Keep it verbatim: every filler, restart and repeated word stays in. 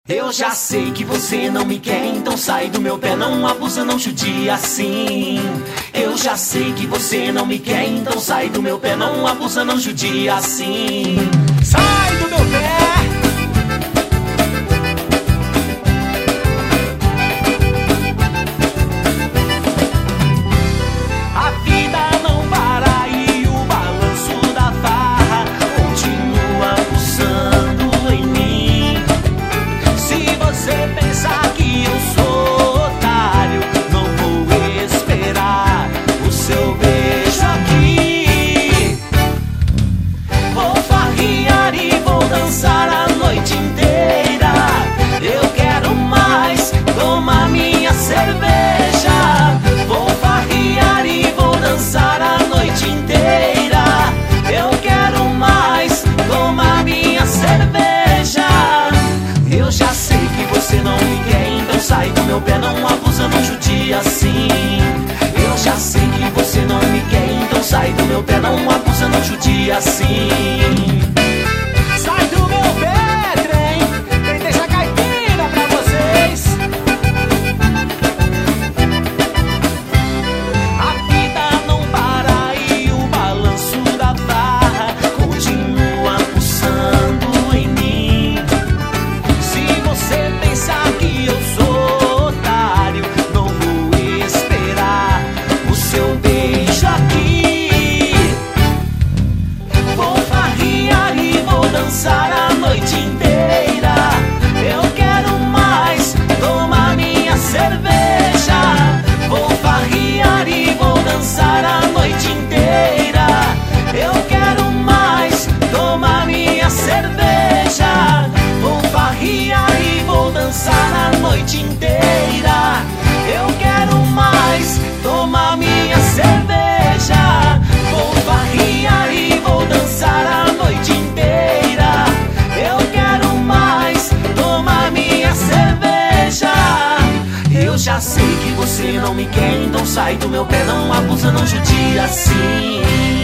Eu já sei que você não me quer, então sai do meu pé, não abusa, não judia assim. Eu já sei que você não me quer, então sai do meu pé, não abusa, não judia assim. Sai do meu pé! Sai do meu pé, não abusa, não judia assim. Eu já sei que você não me quer, então sai do meu pé, não abusa, não judia assim. Sai do meu pé, trem, quem deixa caipira pra vocês. A vida não para e o balanço da barra continua pulsando em mim. Se você pensar que eu sou a noite inteira, eu quero mais tomar minha cerveja. Vou farrear e vou dançar a noite inteira. Eu quero mais tomar minha cerveja. Vou farrear e vou dançar a noite inteira. Eu quero mais tomar minha cerveja. Vou farrear e vou dançar a noite inteira. Eu já sei que você não me quer, então sai do meu pé, não abusa, não judia assim.